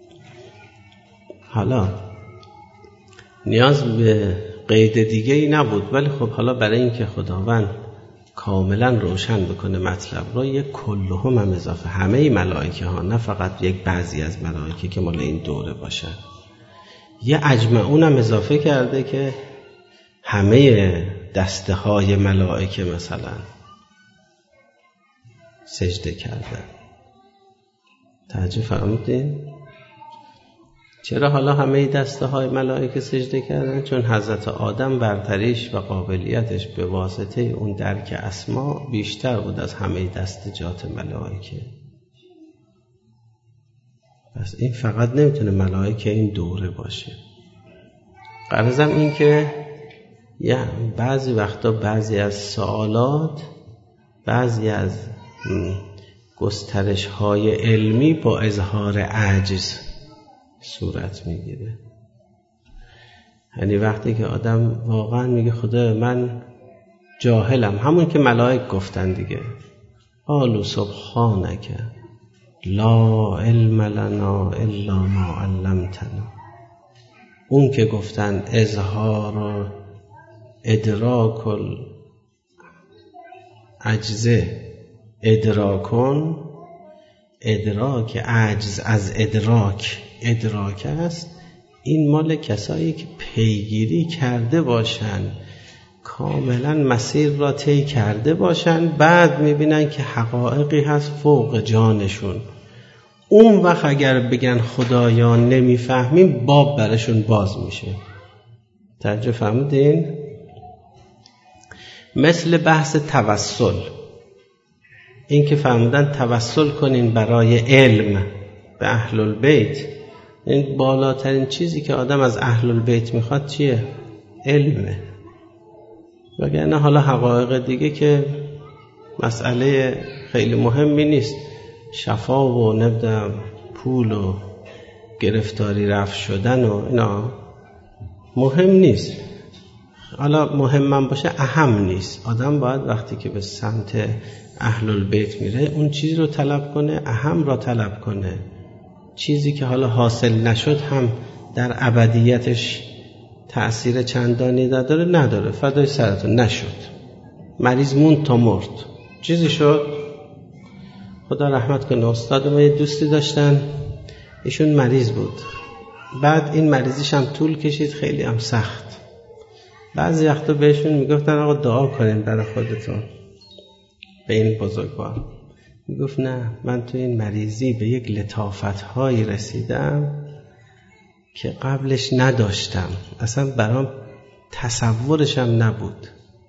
حالا نیاز به قید دیگه ای نبود، ولی خب حالا برای اینکه خداوند کاملا روشن بکنه مطلب رو، یک کلهم هم اضافه، همه ملائکه ها، نه فقط یک بعضی از ملائکه که مال این دوره باشن. یه اجمعون هم اضافه کرده که همه دسته های ملائکه مثلا سجده کردن. توجه فرمودین؟ چرا حالا همه دسته های ملائکه سجده کردن؟ چون حضرت آدم برتریش و قابلیتش به واسطه اون درک اسما بیشتر بود از همه دستجات ملائکه. پس این فقط نمیتونه ملائکه این دوره باشه. غرضم این که یا بعضی وقتا بعضی از سوالات، بعضی از گسترش های علمی با اظهار عجز صورت میگیره. یعنی وقتی که آدم واقعا میگه خدا من جاهلم، همون که ملائک گفتن دیگه، قالوا سبحانک لا علم لنا الا ما علمتنا، اون که گفتن اظهار و ادراک العجزه ادراکون، ادراک عجز از ادراک ادراک است، این مال کسایی که پیگیری کرده باشن، کاملا مسیر را طی کرده باشن، بعد میبینن که حقایقی هست فوق جانشون. اون وقت اگر بگن خدایا نمیفهمیم، باب برشون باز میشه. توجه فهمیدین؟ مثل بحث توسل، این که فهمیدن توسل کنین برای علم به اهل البیت. این بالاترین چیزی که آدم از اهل البیت میخواد چیه؟ علمه. وگرنه حالا حقایق دیگه که مسئله خیلی مهمی نیست، شفا و نبدم پول و گرفتاری رفع شدن و اینا مهم نیست. حالا مهم باشه اهم نیست. آدم باید وقتی که به سمت اهل البیت میره اون چیزی رو طلب کنه، اهم را طلب کنه. چیزی که حالا حاصل نشد هم در ابدیتش تأثیر چندانی نداره نداره فدای سرتون. نشد، مریض موند تا مرد، چیزی شد خدا رحمت کنه. استاد ما یه دوستی داشتن، ایشون مریض بود، بعد این مریضیش هم طول کشید، خیلی هم سخت. بعضی وقتا بهشون میگفتن آقا دعا کنین برای خودتون، به این بزرگوار. میگفت نه، من تو این مریضی به یک لطافت‌هایی رسیدم که قبلش نداشتم، اصلا برام تصورشم نبود.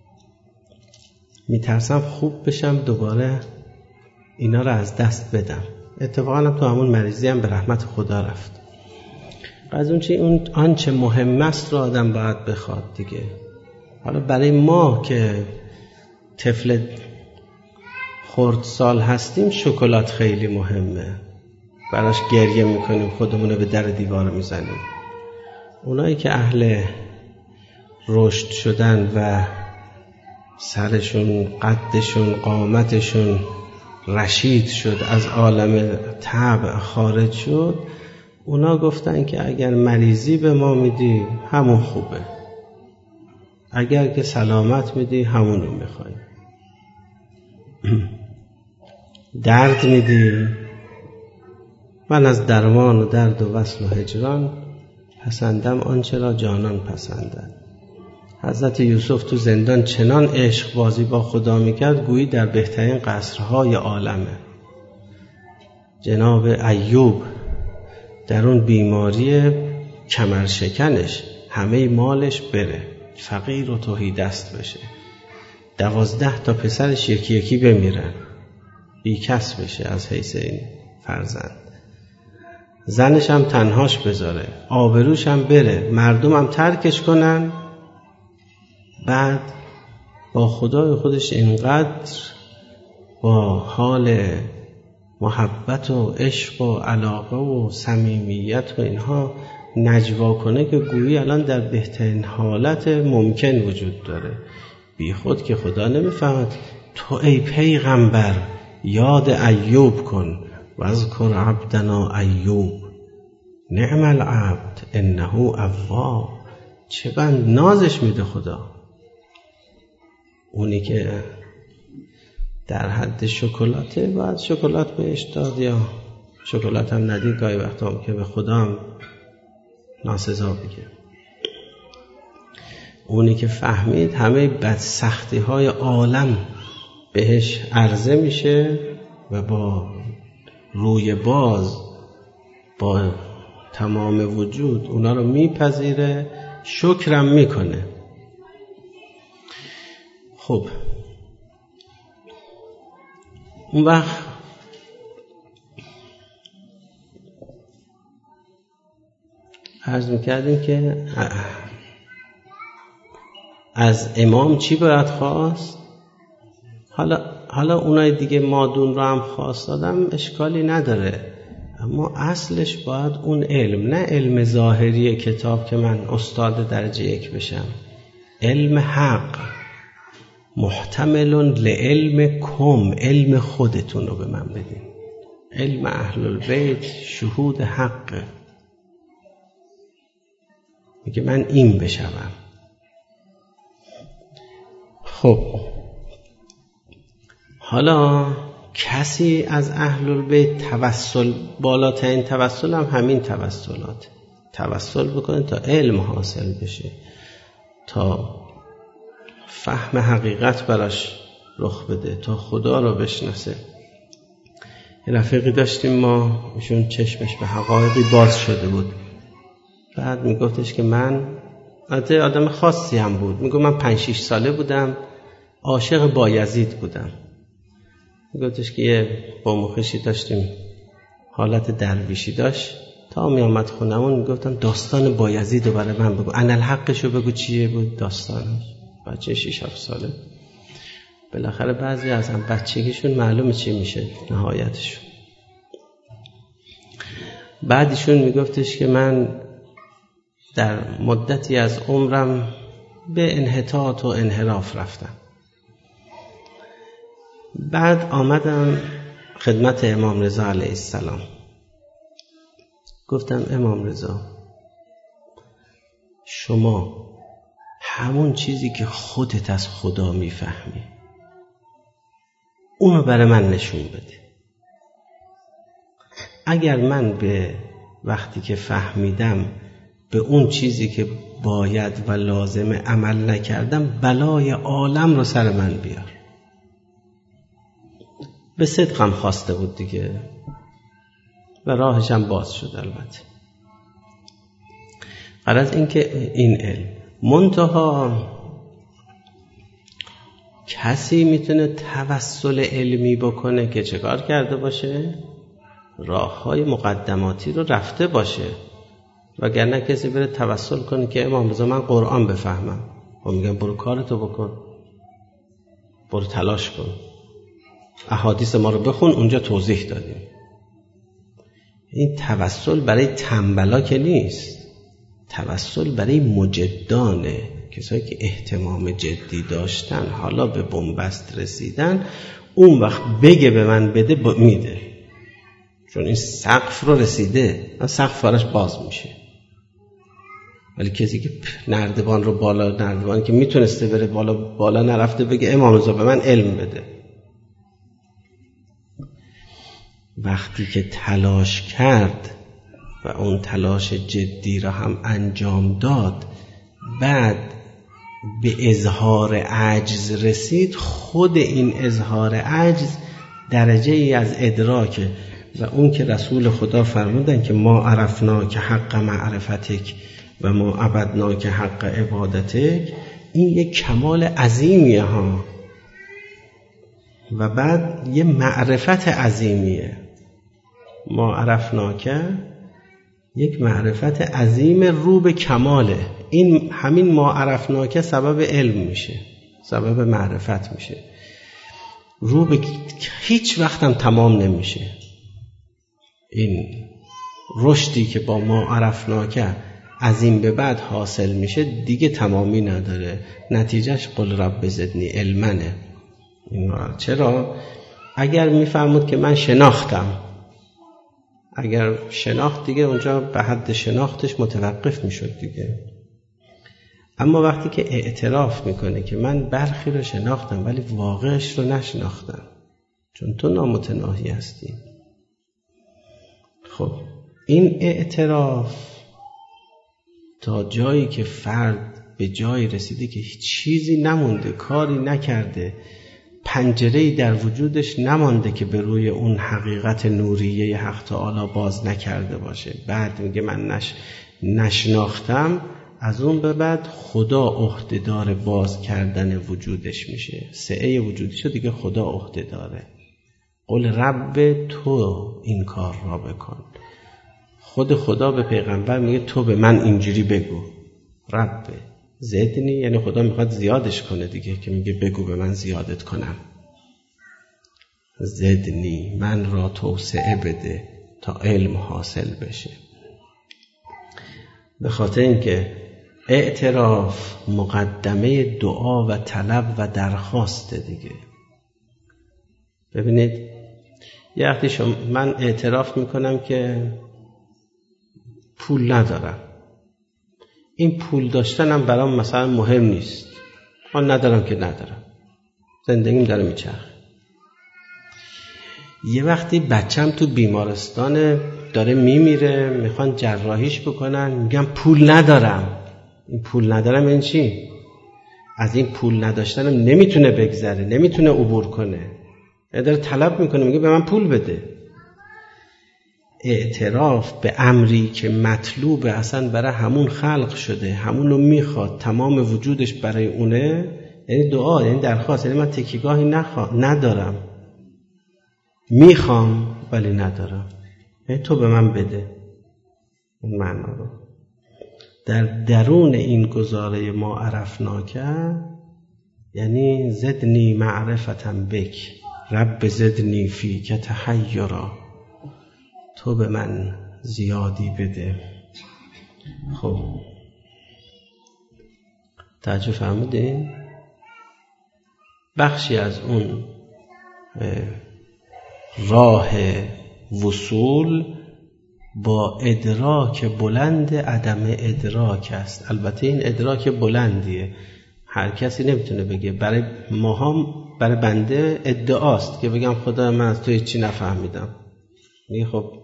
میترسم خوب بشم دوباره اینا رو از دست بدم. اتفاقا هم تو همون مریضی هم به رحمت خدا رفت. از اون چی اون آنچه مهم است رو آدم باید بخواد دیگه. حالا برای ما که طفل خردسال هستیم شکلات خیلی مهمه، براش گریه میکنیم، خودمونو به در دیوار میزنیم. اونایی که اهل رشد شدن و سرشون، قدشون، قامتشون رشید شد، از عالم طبع خارج شد، اونا گفتن که اگر مریضی به ما میدی همون خوبه، اگر که سلامت میدی همون رو میخوایم. درد میدی من از درمان و درد و وصل و هجران پسندم آنچه را جانان پسندد. حضرت یوسف تو زندان چنان عشق بازی با خدا میکرد گویی در بهترین قصرهای عالمه. جناب ایوب در اون بیماری کمرشکنش همه مالش بره، فقیر و تهی دست بشه، دوازده تا پسرش یکی یکی بمیرن، بی کس بشه از حیث این فرزند، زنش هم تنهاش بذاره، آبروش هم بره، مردم هم ترکش کنن. بعد با خدای خودش اینقدر با حال محبت و عشق و علاقه و صمیمیت و اینها نجوا کنه که گویی الان در بهترین حالت ممکن وجود داره. بی خود که خدا نمیفهمد تو ای پیغمبر یاد ایوب کن و اذکر عبدنا ایوب نعم العبد انه اواب. چه بند نازش میده خدا، اونی که در حد شکلاته باید شکلات بهش داد، یا شکلات هم ندید گاهی وقتا هم که به خدا هم ناسزا بگه. اونی که فهمید همه بد سختی های عالم بهش عرضه میشه و با روی باز با تمام وجود اونا رو میپذیره، شکرم میکنه. خب اون وقت عرض میکردیم که از امام چی باید خواست؟ حالا حالا اونای دیگه مادون رو هم خواست دادم، اشکالی نداره، اما اصلش باید اون علم، نه علم ظاهری کتاب که من استاد درجه یک بشم، علم حق محتمل لعلم کم، علم خودتون رو به من بدین. علم اهل البیت شهود حق، میگه من این بشم. خب حالا کسی از اهل البیت توسل، بالاترین توسل هم همین توسلات، توسل بکنه تا علم حاصل بشه، تا فهم حقیقت براش رخ بده، تا خدا رو بشناسه. یه رفیقی داشتیم ما، ایشون چشمش به حقایقی باز شده بود، بعد میگفتش که من البته آدم خاصی هم بود، میگه من پنج شیش ساله بودم عاشق بایزید بودم. میگفتش که یه قومخشی داشتیم حالت درویشی داشت، تا می آمد خونمون میگفتم داستان بایزید رو برای من بگو، انالحقشو بگو چیه بود داستانش. بچه شیش هفت ساله، بالاخره بعضی از هم بچگیشون معلومه چی میشه نهایتشون. بعدیشون میگفتش که من در مدتی از عمرم به انحطاط و انحراف رفتم. بعد آمدم خدمت امام رضا علیه السلام، گفتم امام رضا شما همون چیزی که خودت از خدا میفهمی اونو برای من نشون بده. اگر من به وقتی که فهمیدم به اون چیزی که باید و لازم عمل نکردم، بلای عالم رو سر من بیار. به صدقم خواسته بود دیگه و راهشم باز شد. البته غرض این که این علم منتها کسی میتونه توسل علمی بکنه که چه کار کرده باشه؟ راههای مقدماتی رو رفته باشه، وگرنه کسی بره توسل کنه که امام رضا من قرآن بفهمم، و میگم برو کارتو بکن، برو تلاش کن، احادیث ما رو بخون، اونجا توضیح دادیم. این توسل برای تنبلا که نیست، توسل برای مجدانه، کسایی که اهتمام جدی داشتن حالا به بنبست رسیدن، اون وقت بگه به من بده با میده، چون این سقف رو رسیده، سقف براش باز میشه. ولی کسی که نردبان رو بالا، نردبان که میتونسته بره بالا بالا نرفته، بگه امام رضا به من علم بده. وقتی که تلاش کرد و اون تلاش جدی را هم انجام داد، بعد به اظهار عجز رسید، خود این اظهار عجز درجه ای از ادراکه و اون که رسول خدا فرمودن که ما عرفنا که حق معرفتک و ما عبدنا که حق عبادتک، این یک کمال عظیمیه ها. و بعد یه معرفت عظیمیه، ما عرفنا که یک معرفت عظیم رو به کماله. این همین ما عرفنا که سبب علم میشه، سبب معرفت میشه، رو به هیچ وقتم تمام نمیشه. این رشدی که با ما عرفنا که از این به بعد حاصل میشه دیگه تمامی نداره، نتیجهش قل رب زدنی علمنه. چرا؟ اگر میفهمود که من شناختم، اگر شناخت دیگه اونجا به حد شناختش متوقف میشد دیگه. اما وقتی که اعتراف میکنه که من برخی رو شناختم ولی واقعش رو نشناختم، چون تو نامتناهی هستی. خب این اعتراف تا جایی که فرد به جایی رسیده که هیچ چیزی نمونده، کاری نکرده، پنجره‌ای در وجودش نمانده که به روی اون حقیقت نوریه حق تعالی باز نکرده باشه، بعد میگه من نش نشناختم، از اون به بعد خدا عهده‌دار باز کردن وجودش میشه. سعه وجودیشو دیگه خدا عهده‌داره. قل رب تو این کار را بکن. خود خدا به پیغمبر میگه تو به من اینجوری بگو. رب زدنی یعنی خدا میخواد زیادش کنه دیگه، که میگه بگو به من زیادت کنم. زدنی من را توسعه بده تا علم حاصل بشه. به خاطر اینکه اعتراف مقدمه دعا و طلب و درخواسته دیگه. ببینید یه وقتی شما من اعتراف میکنم که پول ندارم، این پول داشتنم برام مثلا مهم نیست، من ندارم که ندارم، زندگیم داره میچرخه. یه وقتی بچم تو بیمارستان داره میمیره، میخوان جراحیش بکنن، میگم پول ندارم. این پول ندارم این چی؟ از این پول نداشتنم نمیتونه بگذره، نمیتونه عبور کنه، داره طلب میکنه، میگه به من پول بده. اعتراف به امری که مطلوب اصلا برای همون خلق شده، همونو میخواد، تمام وجودش برای اونه، یعنی دعا، یعنی درخواست، یعنی من تکیگاهی ندارم، میخوام ولی ندارم، یعنی تو به من بده. اون معنا رو در درون این گزاره ما عرفنا که یعنی زدنی معرفتم بک رب زدنی فی که تحیرا، تو به من زیادی بده. خب توجه فرمودین؟ بخشی از اون راه وصول با ادراک بلند عدم ادراک است. البته این ادراک بلندیه، هر کسی نمیتونه بگه. برای ما هم، برای بنده ادعاست که بگم خدا من از تو هیچی نفهمیدم. میگه خب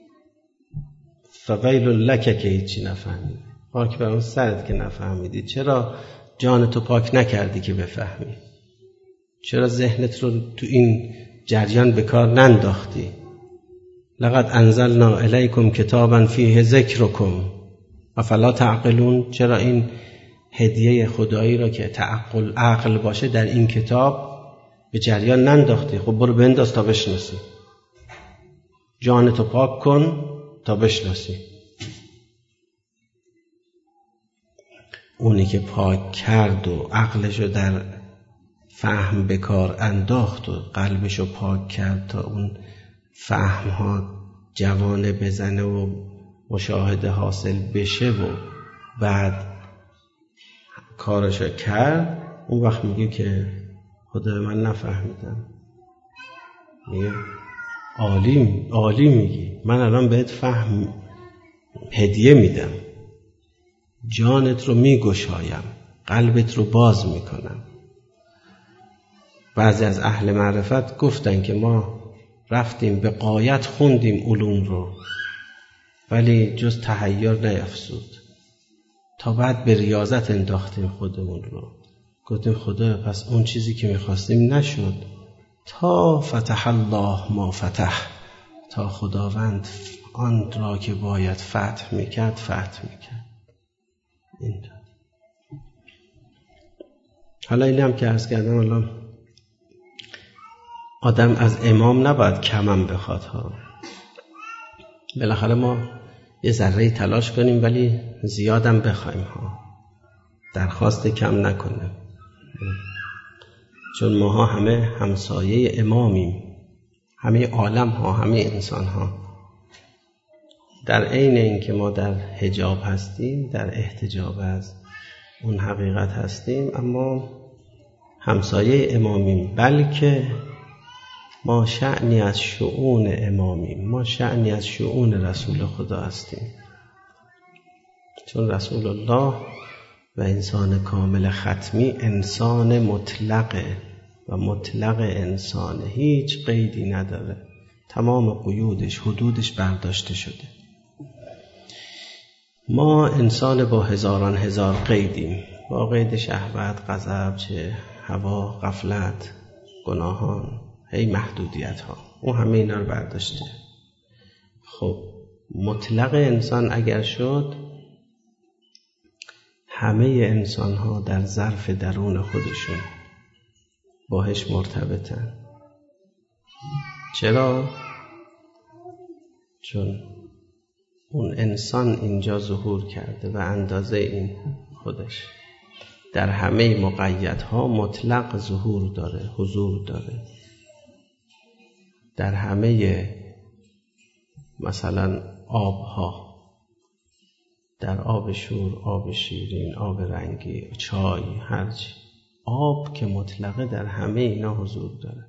فویل لک که هیچی نفهمیدی، پاک بر اون سرت که نفهمیدی. چرا جان تو پاک نکردی که بفهمی؟ چرا ذهنت رو تو این جریان به کار ننداختی؟ لقد انزلنا الیکم کتابا فیه ذکرکم افلا تعقلون. چرا این هدیه خدایی را که تعقل عقل باشه در این کتاب به جریان ننداختی؟ خب برو بنداز تا بشناسی، جانتو پاک کن تا بشناسی. اونی که پاک کرد و عقلشو در فهم به کار انداخت و قلبشو پاک کرد تا اون فهمها جوانه بزنه و مشاهده حاصل بشه و بعد کارشو کرد، اون وقت میگه که خدا من نفهمیدم. میگه عالی عالی میگی، من الان بهت فهم هدیه میدم، جانت رو میگشایم، قلبت رو باز میکنم. بعضی از اهل معرفت گفتن که ما رفتیم به غایت خوندیم علوم رو، ولی جز تحیر نیفزود. تا بعد به ریاضت انداختیم خودمون رو، گفتیم خدا پس اون چیزی که میخواستیم نشد، تا فتح الله ما فتح، تا خداوند آن را که باید فتح میکرد فتح میکرد. این حالا این هم که عرض کردم، الان آدم از امام نباید کمم بخواد ها. بالاخره ما یه ذره تلاش کنیم ولی زیادم بخوایم ها، درخواست کم نکنیم، چون ماها همه همسایه امامیم، همه عالم ها، همه انسان ها. در عین این که ما در حجاب هستیم، در احتجاب از اون حقیقت هستیم، اما همسایه امامیم، بلکه ما شأنی از شؤون امامیم، ما شأنی از شؤون رسول خدا هستیم، چون رسول الله و انسان کامل ختمی انسان مطلقه و مطلق انسان هیچ قیدی نداره، تمام قیودش حدودش برداشته شده. ما انسان با هزاران هزار قیدیم، با قید شهوت، غضب، چه هوا، غفلت، گناهان، هی محدودیت ها، اون همه اینا رو برداشته. خب مطلق انسان اگر شد، همه انسان ها در ظرف درون خودشون باهش مرتبطن. چرا؟ چون اون انسان اینجا ظهور کرده و اندازه این خودش در همه مقیدها مطلق ظهور داره، حضور داره. در همه مثلا آبها، در آب شور، آب شیرین، آب رنگی، چای، هرچی، آب که مطلقه در همه اینا حضور داره.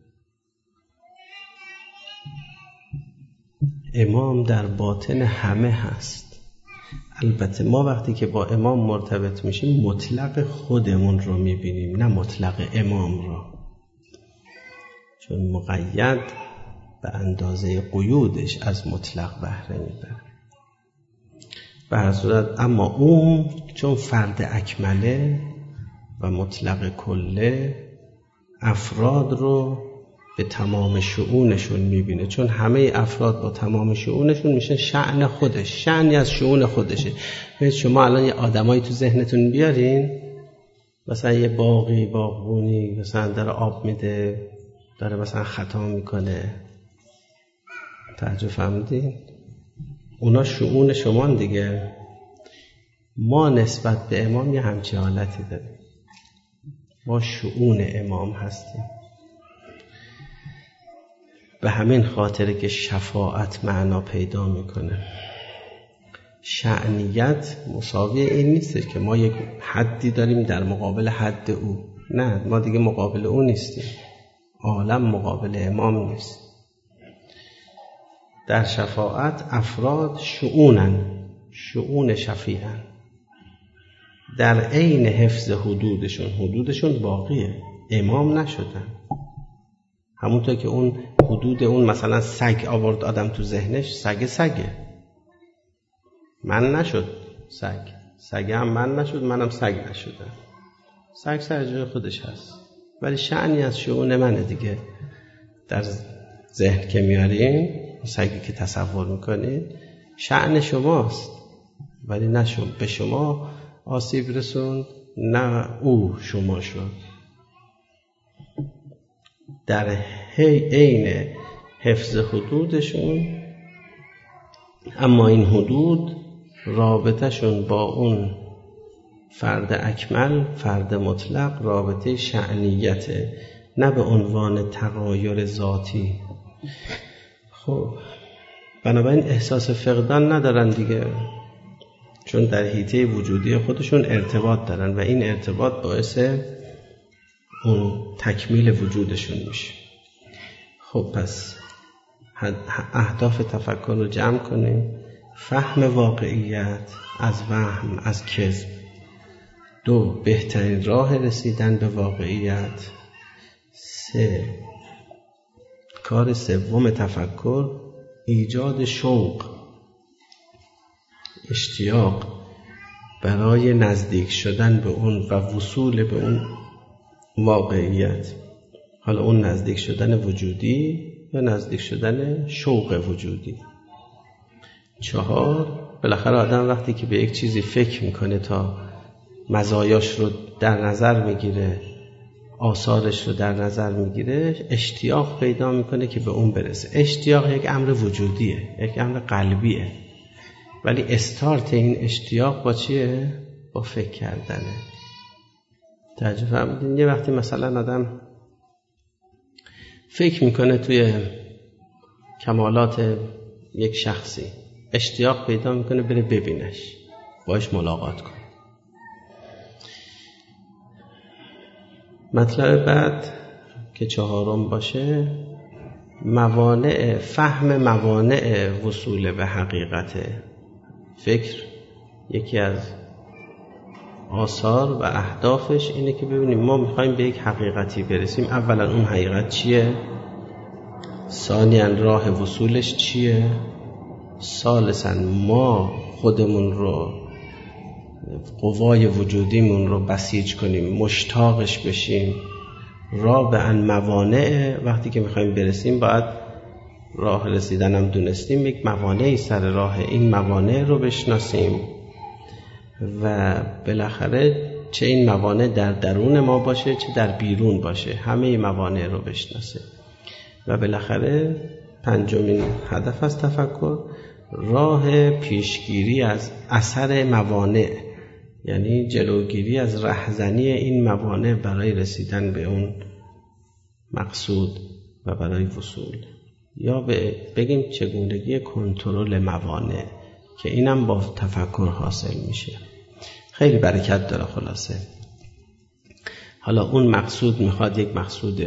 امام در باطن همه هست. البته ما وقتی که با امام مرتبط میشیم مطلق خودمون رو میبینیم، نه مطلق امام رو، چون مقید به اندازه قیودش از مطلق بهره میبره. به هر صورت اما اون چون فرد اکمله و مطلق کله، افراد رو به تمام شؤونشون میبینه، چون همه افراد با تمام شؤونشون میشه شأن خودش، شأنی از شؤون خودشه. ببینید شما الان یه آدمایی تو ذهنتون بیارین، مثلا یه باغی، باغبونی مثلا داره آب میده، داره مثلا خطا میکنه، توجه فهمیدین؟ اونا شؤون شما دیگه. ما نسبت به امام یه همچین حالتی داریم، ما شؤون امام هستیم. به همین خاطره که شفاعت معنا پیدا میکنه. شأنیت مساوی این نیست که ما یک حدی داریم در مقابل حد او، نه، ما دیگه مقابل او نیستیم، عالم مقابل امام نیست. در شفاعت افراد شؤونن، شؤون شفیعن، در عین حفظ حدودشون، حدودشون باقیه، امام نشدن. همونطور که اون حدود اون مثلا سگ آورد آدم تو ذهنش، سگ سگه، من نشد سگ، سگ هم من نشد، منم سگ نشدم. سگ سر جای خودش هست، ولی شأنی از شؤون منه دیگه. در ذهن که میارین، سگی که تصور میکنید شأن شماست، ولی نه شما به شما آسیب رسوند، نه او شما شد. در عین حفظ حدودشون، اما این حدود رابطهشون با اون فرد اکمل، فرد مطلق، رابطه شأنیته، نه به عنوان تغایر ذاتی. خب بنابراین احساس فقدان ندارن دیگه، چون در حیطه وجودی خودشون ارتباط دارن و این ارتباط باعث اون تکمیل وجودشون میشه. خب پس اهداف تفکر رو جمع کنیم. فهم واقعیت از وهم، از کذب. دو، بهترین راه رسیدن به واقعیت. سه، کار سوم تفکر ایجاد شوق، اشتیاق برای نزدیک شدن به اون و وصول به اون واقعیت. حالا اون نزدیک شدن وجودی یا نزدیک شدن شوق وجودی. چهار، بالاخره آدم وقتی که به یک چیزی فکر میکنه تا مزایاش رو در نظر میگیره، آثارش رو در نظر میگیره، اشتیاق پیدا میکنه که به اون برسه. اشتیاق یک امر وجودیه، یک امر قلبیه، ولی استارت این اشتیاق با چیه؟ با فکر کردنه. توجه فرمودین؟ یه وقتی مثلا آدم فکر میکنه توی کمالات یک شخصی، اشتیاق پیدا میکنه بره ببینش، باش ملاقات کنه. مطلب بعد که چهارم باشه، موانع، فهم موانع وصول به حقیقت فکر. یکی از آثار و اهدافش اینه که ببینیم ما میخوایم به یک حقیقتی برسیم، اولا اون حقیقت چیه، ثانیاً راه وصولش چیه، ثالثاً ما خودمون رو، قوای وجودیمون رو بسیج کنیم، مشتاقش بشیم. رابعاً موانع، وقتی که میخوایم برسیم باید راه رسیدنم دونستیم، یک موانعی سر راه، این موانع رو بشناسیم و بالاخره چه این موانع در درون ما باشه چه در بیرون باشه، همه این موانع رو بشناسه. و بالاخره پنجمین هدف از تفکر راه پیشگیری از اثر موانع، یعنی جلوگیری از رهزنی این موانع برای رسیدن به اون مقصود و برای وصول، یا بگیم چگونگی کنترل موانع که اینم با تفکر حاصل میشه. خیلی برکت داره. خلاصه حالا اون مقصود میخواد یک مقصود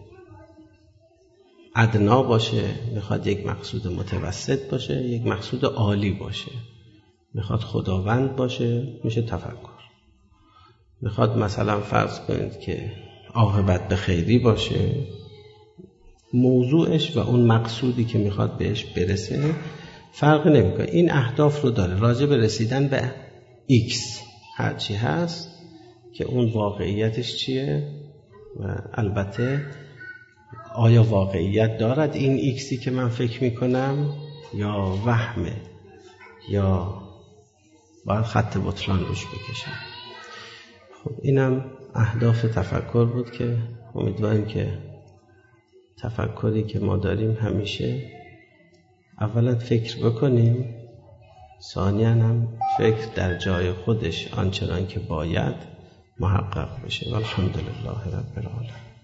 ادنا باشه، میخواد یک مقصود متوسط باشه، یک مقصود عالی باشه، میخواد خداوند باشه، میشه تفکر. میخواد مثلا فرض کنید که عاقبت به خیری باشه، موضوعش و اون مقصودی که میخواد بهش برسه فرق نمیکنه. این اهداف رو داره راجع به رسیدن به ایکس هرچی هست که اون واقعیتش چیه و البته آیا واقعیت دارد این ایکسی که من فکر میکنم یا وهمه یا باید خط بطلان روش بکشم. خب اینم اهداف تفکر بود که امیدواریم که تفکری که ما داریم همیشه اولا فکر بکنیم، ثانیاً هم فکر در جای خودش آنچنان که باید محقق بشه. والحمدلله رب العالمین.